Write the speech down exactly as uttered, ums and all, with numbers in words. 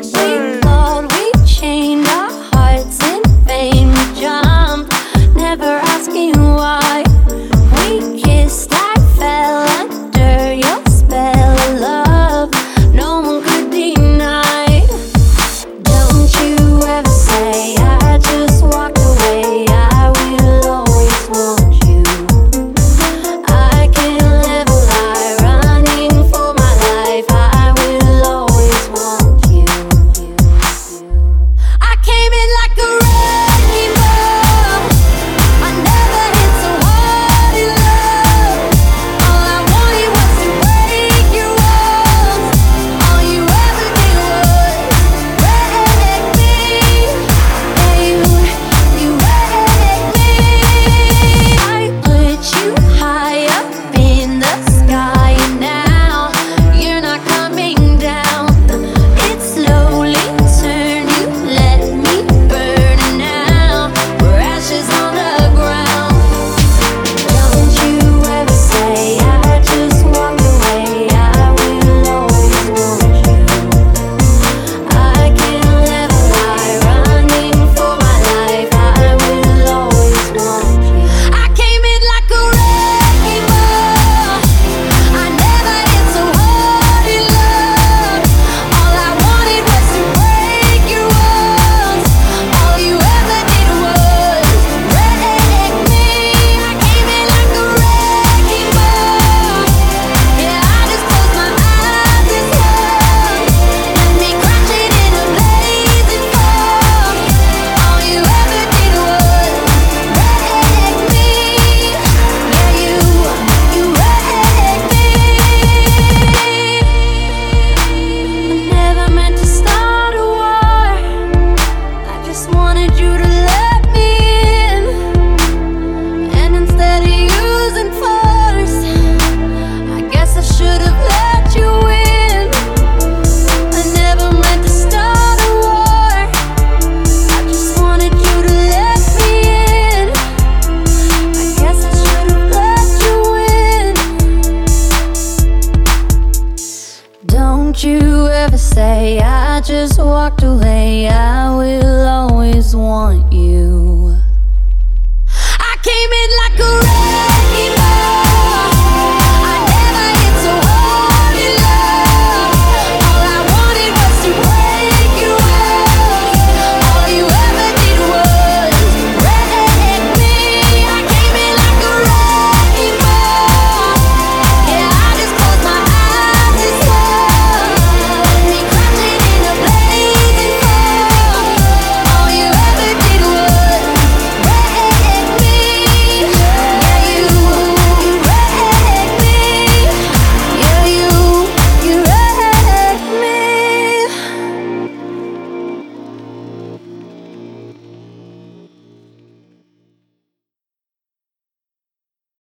We fought, we chained our hearts in vain. We jumped, never asking why. We kissed, I fell under your spell of love. No one could deny. Don't you ever say I just walked away. I will always want you. I can't live a lie, running for my life. I will always want you. I came in like a wrecking ball. I never hit so hard in love. All I wanted was to break your walls. All you ever did was wreck me. Yeah, you, you wrecked me. I put you high up in the sky, and now you're not coming down. It slowly turned, you let me burn, and now we're ashes on the ground. Don't you ever say I just walked away. I will always want you. I can't live a lie, running for my life. I will always want you. I came in like a wrecking ball. I never hit so hard in love. All I wanted was to break your walls. All you ever did was wreck me. I came in like a wrecking ball. Yeah, I just closed my eyes and swung. Left me crashing in a blazing fall. All you ever did was wreck me. Yeah, you, you wrecked me. I never meant to start a war. I just wanted you to let me in. And instead of using force, I guess I should have let you in. I never meant to start a war. I just wanted you to let me in. I guess I should have let you in. Don't you ever say I just walked away. I will always want you.